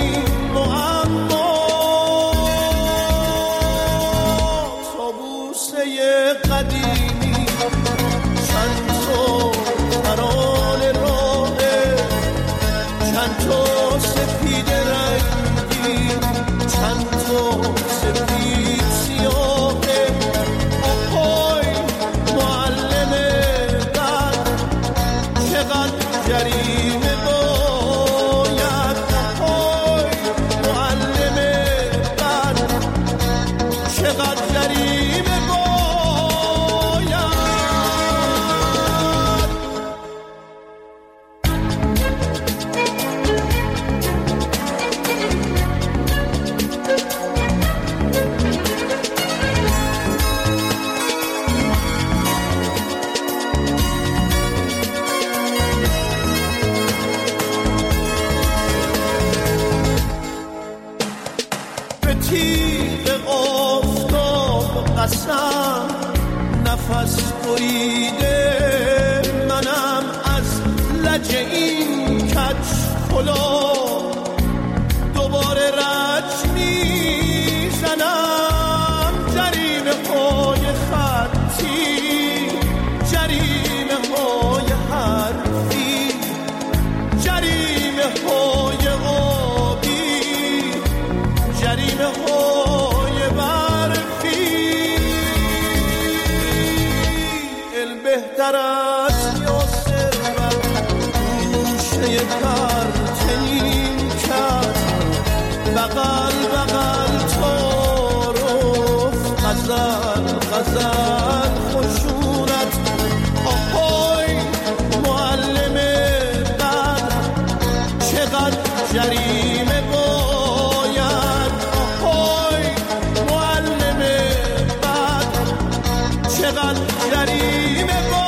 معما طاووسه قدیمی چند تا ترانه راهه چند تا سپید رنگی چند تا سپید سیاهه آهای معلم قد چقدر جریمه باید آهای معلم قد چقدر جریمه باید به تیغ آفتاب قسم نفس بریده منم از لج این کج کلا دوباره رج میزنم جریمه های خطی جریمه های حرفی جریمه های آبی جریمه های برفی بهتر است یا ثروت گوشه پرتنین کرد بغل بغل تعارف غزل غزل خشونت آهای معلم قد چقدر جریمه باید آهای معلم قد چقدر جریمه باید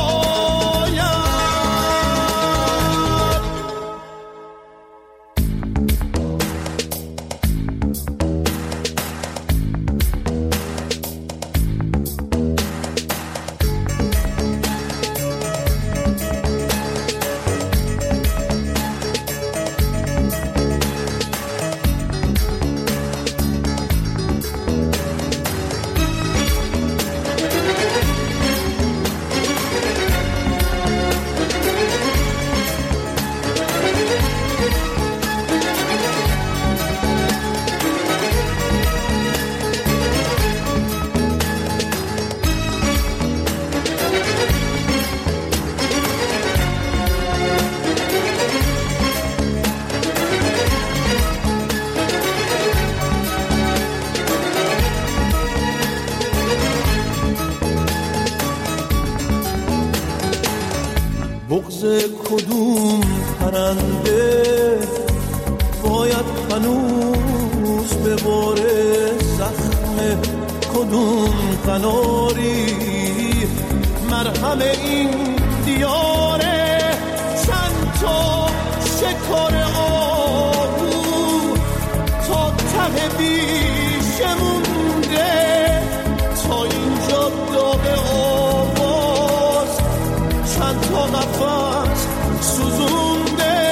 بغض کدوم پرنده باید هنوز به باره زخم کدوم قناری مرهم این دیاره چند تا شکار آبو تا ته بیشه مونده تا اینجا داغ آواز چند تا نفس سوزونده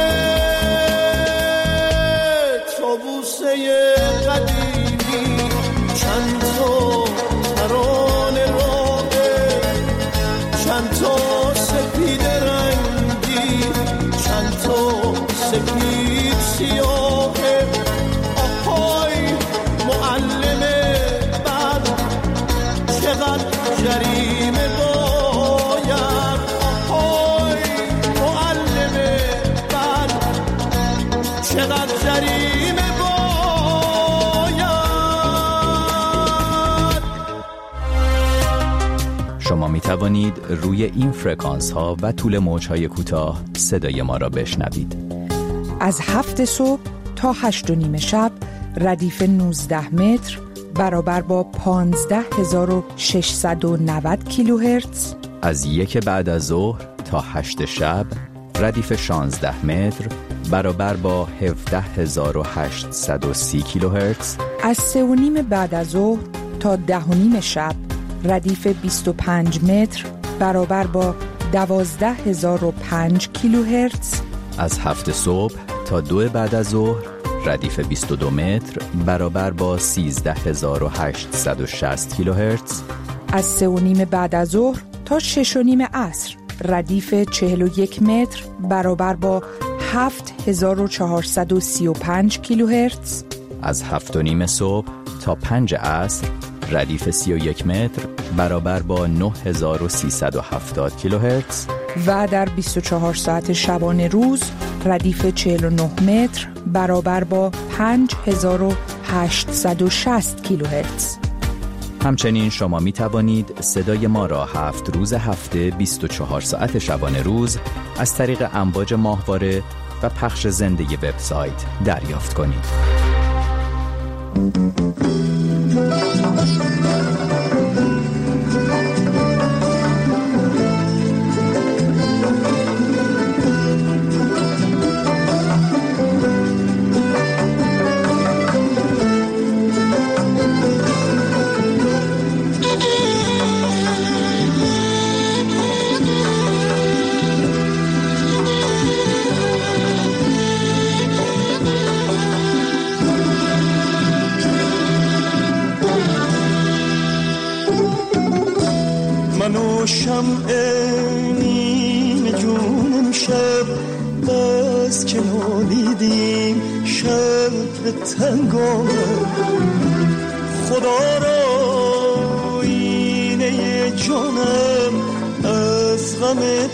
طاووسه قدیمی چند تا ترانه راهه چند تا سپید رنگی چند تا سپید سیاهه آهای معلم قد چقدر جریمه باید آهای معلم قد چقدر جریمه باید شما می توانید روی این فرکانس ها و طول موج های کوتاه صدای ما را بشنوید. از 7 صبح تا 8 و نیم شب ردیف 19 متر برابر با 15690 کیلوهرتز. از 1 بعد از ظهر تا 8 شب ردیف 16 متر برابر با 17830 کیلوهرتز. از 3 و نیم بعد از ظهر تا 10 و نیم شب ردیف 25 متر برابر با 12005 کیلوهرتز. از 7 صبح تا 2 بعد از ظهر ردیف 22 متر برابر با 13860 کیلوهرتز. از 3:30 بعد از ظهر تا 6:30 عصر ردیف 41 متر برابر با 7435 کیلوهرتز. از 7:30 صبح تا 5 عصر ردیف 31 متر برابر با 9370 کیلوهرتز. و در 24 ساعت شبانه روز ردیف 49 متر برابر با 5860 کیلوهرتز. همچنین شما می توانید صدای ما را 7 روز هفته 24 ساعت شبانه روز از طریق امواج ماهواره و پخش زنده وبسایت دریافت کنید. منو شمع نیم جونم شب بس که نالیدیم شب به تنگام خدا را اینه جانم از غم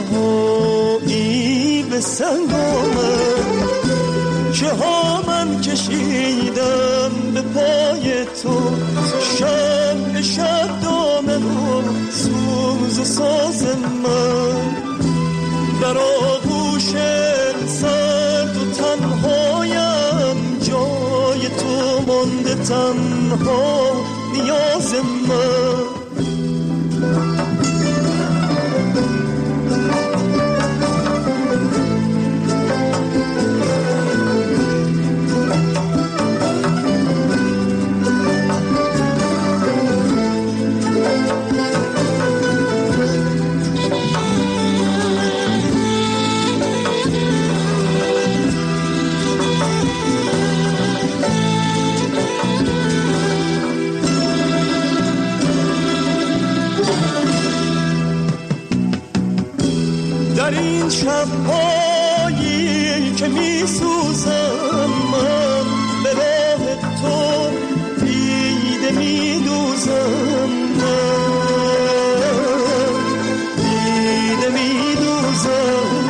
تنهایی به سنگامم چه ها من کشیدم به پای تو شب شب دامن و سوز و ساز من در آغوش سرد و تنهایم جای تو مانده تنها نیاز من در این شب‌هایی که می‌سوزم من به راه تو دیده می‌دوزم دیده می‌دوزم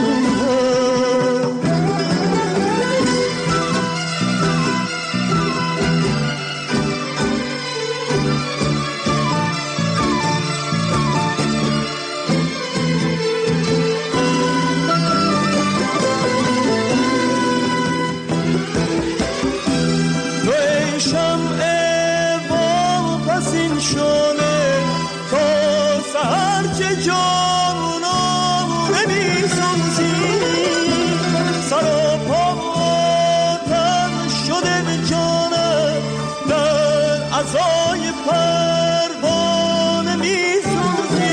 ازای پروانه میسوزی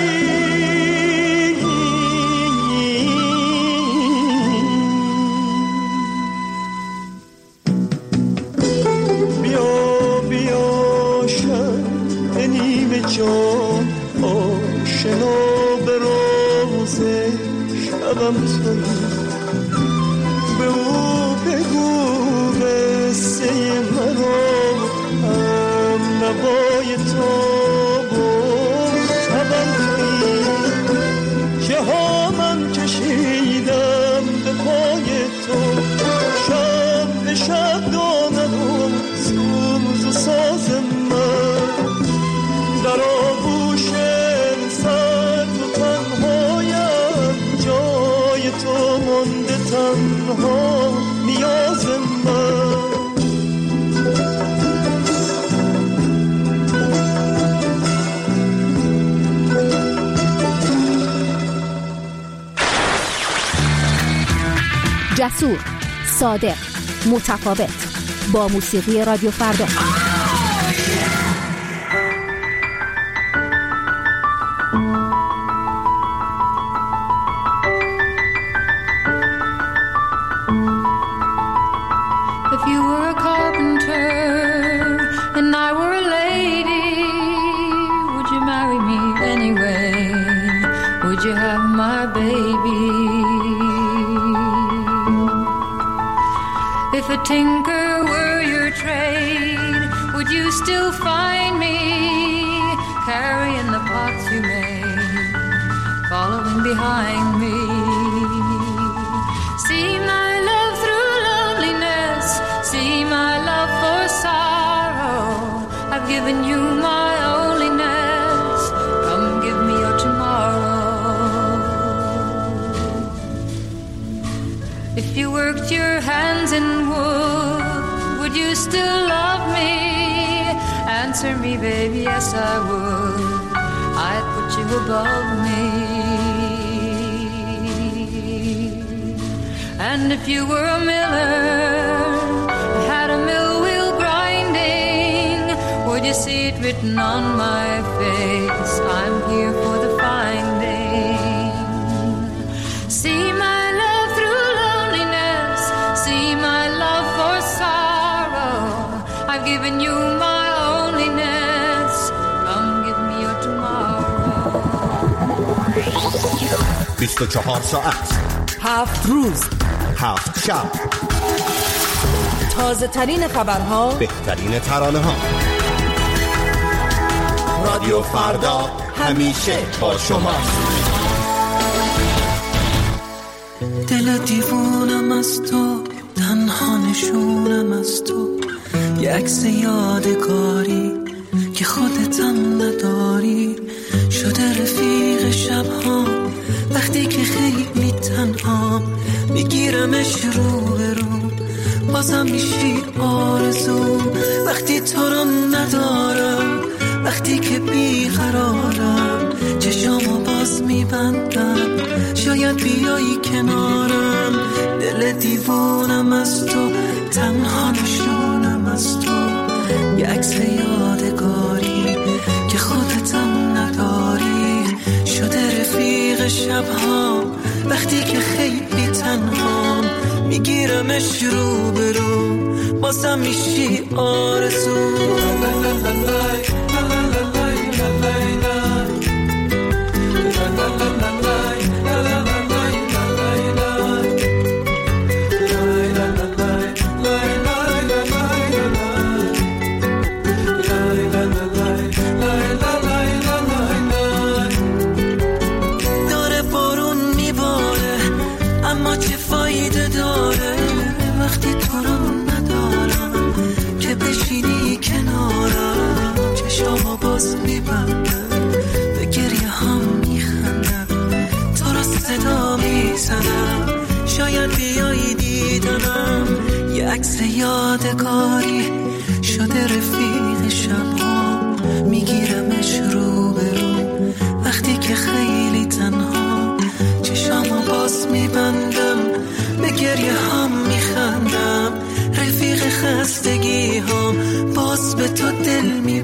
بیا بیا شب نیمه جان آشنا به روز شبم تویی به او بگو قصه مرا نوای تو بود تبم تویی که ها من کشیدم به پای تو شب به شب دامن و سوز و ساز من در آغوش سرد و تنهایم جای تو مانده تنها نیاز من جسور، صادق، متفاوت با موسیقی رادیو فردا. you were a carpenter and I were a lady, would you marry me anyway? Would you have my baby? If a tinker were your trade, would you still find me carrying the pots you made, following behind me? See my love through loneliness, see my love for sorrow. I've given you my onlyness, come give me your tomorrow. If you worked your hands in wood, would you still love me? Answer me, baby, yes I would. I'd put you above me. And if you were a miller, had a mill wheel grinding, would you see it written on my face, I'm here for the finding? See my love through loneliness, see my love for sorrow. I've given you my onlyness, come give me your tomorrow. 24 ساعت 7 روز 7 شب، تازه ترین خبرها، بهترین ترانه ها. رادیو فردا همیشه با شماست. دل دیوونم از تو، تنها نشونم از تو، یه عکس یادگاری که خودتم نداری، شده رفیق شبها وقتی که خیلی تنها، میگیرمش رو به رو، بازم میشی آرزو وقتی تو رو ندارم، وقتی که بیقرارم چشامو باز میبندم، شاید بیایی کنارم. دل دیوونم از تو، تنها نشونم از تو، یه عکس یادگاری که خودتم نداری، شده رفیق شبها وقتی که خیلی تنهام، میگیرمش رو به رو، بازم میشی آرزو. داره بارون میباره اما چه فایده داره وقتی تو رو ندارم، که بشینی کنارم، چشامو باز میبندم، به گریه هم میخندم، تو رو صدا میزنم، شاید بیایی دیدنم، یه عکس یادگاری شده رفیق شبها، میگیرمش رو به رو وقتی که خیلی تنها، چشامو باز میبندم، به گریه هم میخندم، رفیق خستگی هم باز به تو دل می